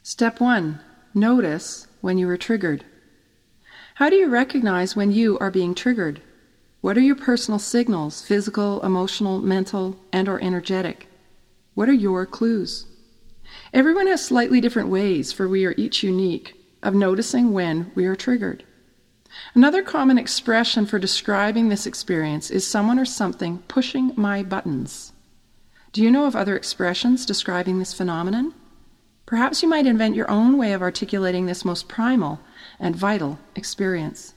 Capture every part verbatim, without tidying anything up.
Step one, notice when you are triggered. How do you recognize when you are being triggered? What are your personal signals, physical, emotional, mental, and or energetic? What are your clues? Everyone has slightly different ways, for we are each unique, of noticing when we are triggered. Another common expression for describing this experience is someone or something pushing my buttons. Do you know of other expressions describing this phenomenon? Perhaps you might invent your own way of articulating this most primal and vital experience.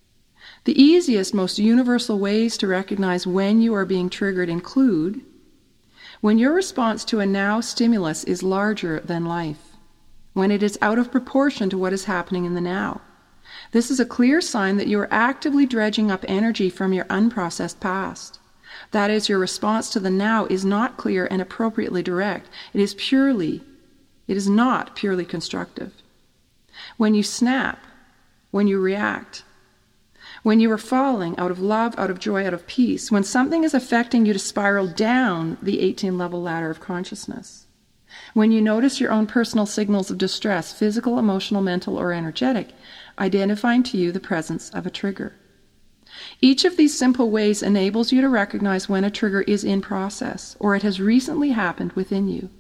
The easiest, most universal ways to recognize when you are being triggered include when your response to a now stimulus is larger than life, when it is out of proportion to what is happening in the now. This is a clear sign that you are actively dredging up energy from your unprocessed past. That is, your response to the now is not clear and appropriately direct. It is purely, it is not purely constructive. When you snap, when you react, when you are falling out of love, out of joy, out of peace, when something is affecting you to spiral down the eighteen-level ladder of consciousness, when you notice your own personal signals of distress, physical, emotional, mental, or energetic, identifying to you the presence of a trigger. Each of these simple ways enables you to recognize when a trigger is in process or it has recently happened within you.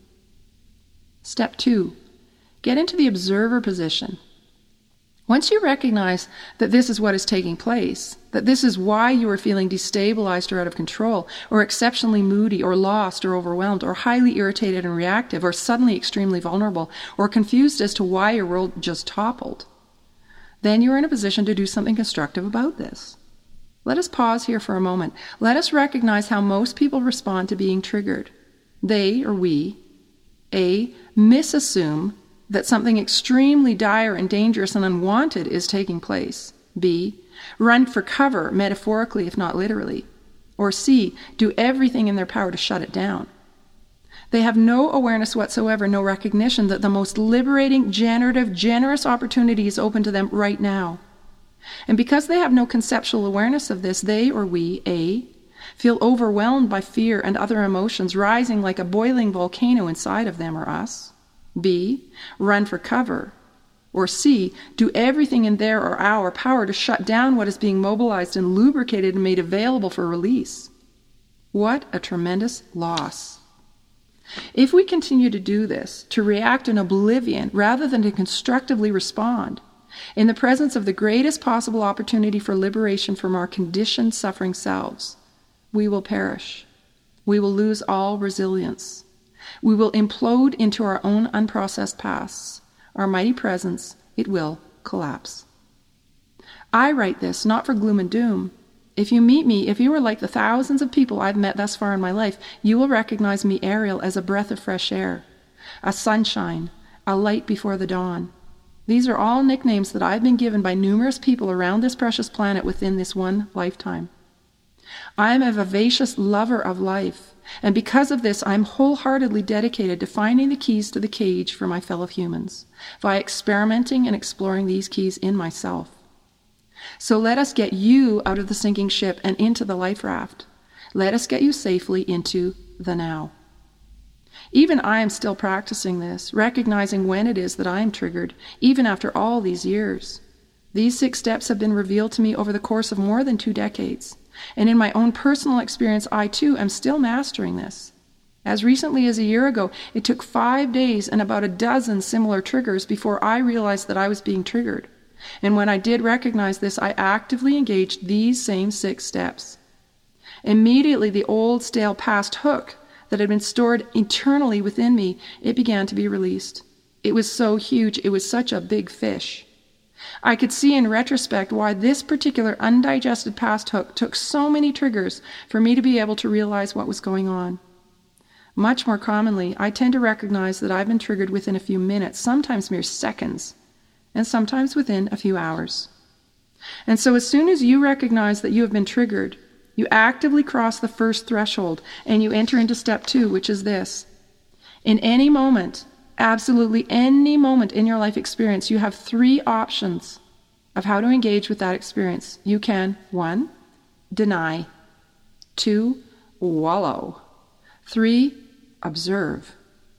Step two, get into the observer position. Once you recognize that this is what is taking place, that this is why you are feeling destabilized or out of control, or exceptionally moody, or lost, or overwhelmed, or highly irritated and reactive, or suddenly extremely vulnerable, or confused as to why your world just toppled, then you are in a position to do something constructive about this. Let us pause here for a moment. Let us recognize how most people respond to being triggered. They, or we, A, misassume that something extremely dire and dangerous and unwanted is taking place. B, run for cover, metaphorically if not literally. Or C, do everything in their power to shut it down. They have no awareness whatsoever, no recognition that the most liberating, generative, generous opportunity is open to them right now. And because they have no conceptual awareness of this, they, or we, A, feel overwhelmed by fear and other emotions rising like a boiling volcano inside of them or us. B, run for cover. Or C, do everything in their or our power to shut down what is being mobilized and lubricated and made available for release. What a tremendous loss. If we continue to do this, to react in oblivion rather than to constructively respond, in the presence of the greatest possible opportunity for liberation from our conditioned, suffering selves, we will perish. We will lose all resilience. We will implode into our own unprocessed pasts. Our mighty presence, it will collapse. I write this not for gloom and doom. If you meet me, if you are like the thousands of people I've met thus far in my life, you will recognize me, Ariel, as a breath of fresh air, a sunshine, a light before the dawn. These are all nicknames that I've been given by numerous people around this precious planet within this one lifetime. I am a vivacious lover of life, and because of this, I am wholeheartedly dedicated to finding the keys to the cage for my fellow humans, by experimenting and exploring these keys in myself. So let us get you out of the sinking ship and into the life raft. Let us get you safely into the now. Even I am still practicing this, recognizing when it is that I am triggered, even after all these years. These six steps have been revealed to me over the course of more than two decades. And in my own personal experience, I too am still mastering this. As recently as a year ago, it took five days and about a dozen similar triggers before I realized that I was being triggered. And when I did recognize this, I actively engaged these same six steps. Immediately, the old, stale past hook that had been stored internally within me, it began to be released. It was so huge, it was such a big fish. I could see in retrospect why this particular undigested past hook took so many triggers for me to be able to realize what was going on. Much more commonly, I tend to recognize that I've been triggered within a few minutes, sometimes mere seconds, and sometimes within a few hours. And so as soon as you recognize that you have been triggered, you actively cross the first threshold and you enter into step two, which is this. In any moment, absolutely any moment in your life experience, you have three options of how to engage with that experience. You can, one, deny. Two, wallow. Three, observe.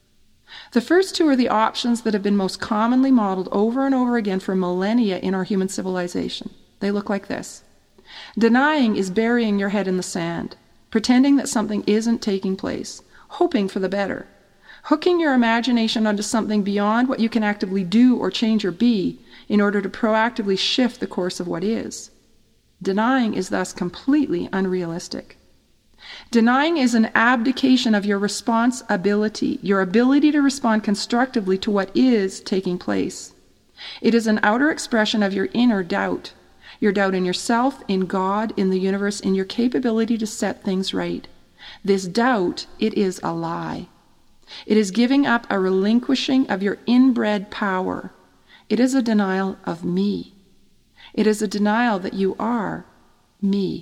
The first two are the options that have been most commonly modeled over and over again for millennia in our human civilization. They look like this. Denying is burying your head in the sand, pretending that something isn't taking place, hoping for the better, hooking your imagination onto something beyond what you can actively do or change or be in order to proactively shift the course of what is. Denying is thus completely unrealistic. Denying is an abdication of your responsibility, your ability to respond constructively to what is taking place. It is an outer expression of your inner doubt, your doubt in yourself, in God, in the universe, in your capability to set things right. This doubt, it is a lie. It is giving up a relinquishing of your inbred power. It is a denial of me. It is a denial that you are me.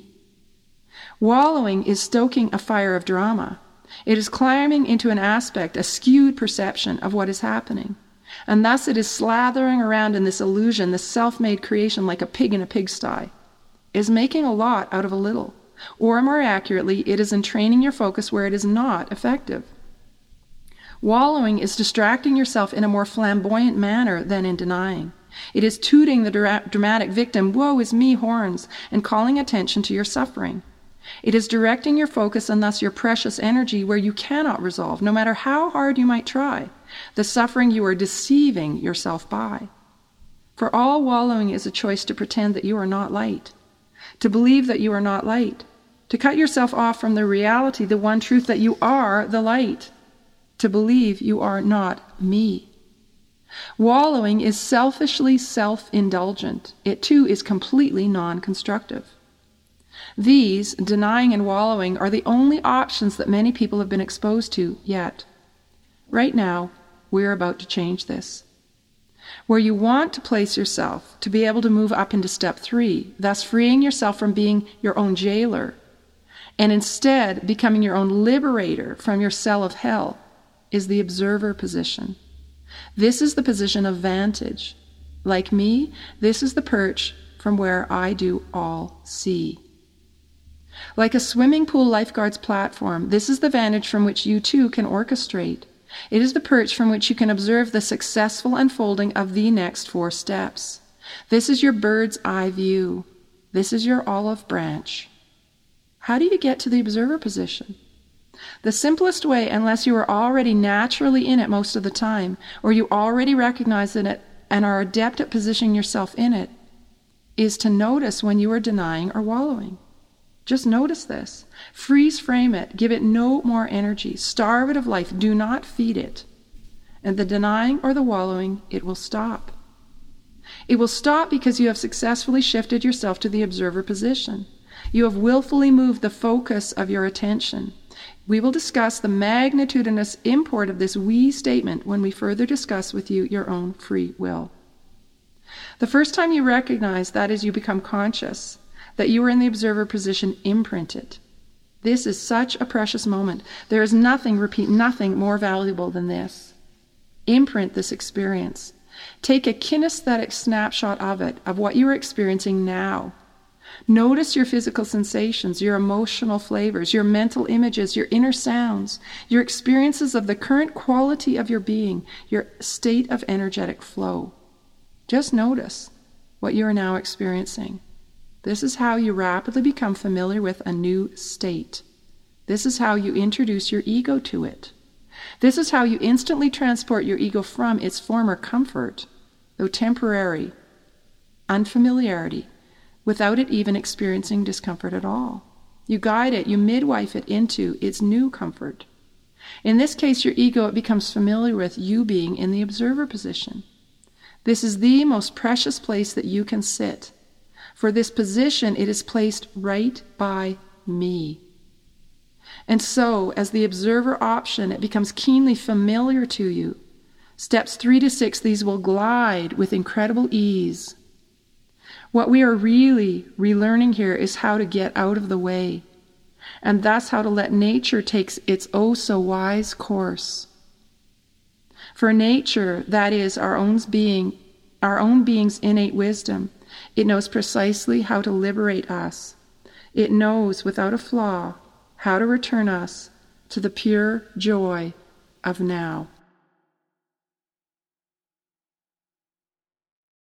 Wallowing is stoking a fire of drama. It is climbing into an aspect, a skewed perception of what is happening. And thus it is slathering around in this illusion, this self-made creation like a pig in a pigsty. It is making a lot out of a little. Or more accurately, it is entraining your focus where it is not effective. Wallowing is distracting yourself in a more flamboyant manner than in denying. It is tooting the dra- dramatic victim, woe is me horns, and calling attention to your suffering. It is directing your focus and thus your precious energy where you cannot resolve, no matter how hard you might try, the suffering you are deceiving yourself by. For all wallowing is a choice to pretend that you are not light, to believe that you are not light, to cut yourself off from the reality, the one truth that you are the light, to believe you are not me. Wallowing is selfishly self-indulgent. It too is completely non-constructive. These, denying and wallowing, are the only options that many people have been exposed to yet. Right now, we're about to change this. Where you want to place yourself to be able to move up into step three, thus freeing yourself from being your own jailer, and instead becoming your own liberator from your cell of hell, is the observer position. This is the position of vantage. Like me, this is the perch from where I do all see. Like a swimming pool lifeguard's platform, this is the vantage from which you too can orchestrate. It is the perch from which you can observe the successful unfolding of the next four steps. This is your bird's eye view. This is your olive branch. How do you get to the observer position? The simplest way, unless you are already naturally in it most of the time, or you already recognize it and are adept at positioning yourself in it, is to notice when you are denying or wallowing. Just notice this. Freeze frame it. Give it no more energy. Starve it of life. Do not feed it. And the denying or the wallowing, it will stop. It will stop because you have successfully shifted yourself to the observer position. You have willfully moved the focus of your attention. We will discuss the magnitudinous import of this we statement when we further discuss with you your own free will. The first time you recognize, that is, you become conscious, that you are in the observer position, imprint it. This is such a precious moment. There is nothing, repeat, nothing more valuable than this. Imprint this experience. Take a kinesthetic snapshot of it, of what you are experiencing now. Notice your physical sensations, your emotional flavors, your mental images, your inner sounds, your experiences of the current quality of your being, your state of energetic flow. Just notice what you are now experiencing. This is how you rapidly become familiar with a new state. This is how you introduce your ego to it. This is how you instantly transport your ego from its former comfort, though temporary, unfamiliarity, without it even experiencing discomfort at all. You guide it, you midwife it into its new comfort. In this case, your ego, it becomes familiar with you being in the observer position. This is the most precious place that you can sit. For this position, it is placed right by me. And so, as the observer option, it becomes keenly familiar to you. Steps three to six, these will glide with incredible ease. What we are really relearning here is how to get out of the way, and thus how to let nature take its oh so wise course. For nature, that is our own being, our own being's innate wisdom, it knows precisely how to liberate us. It knows without a flaw how to return us to the pure joy of now.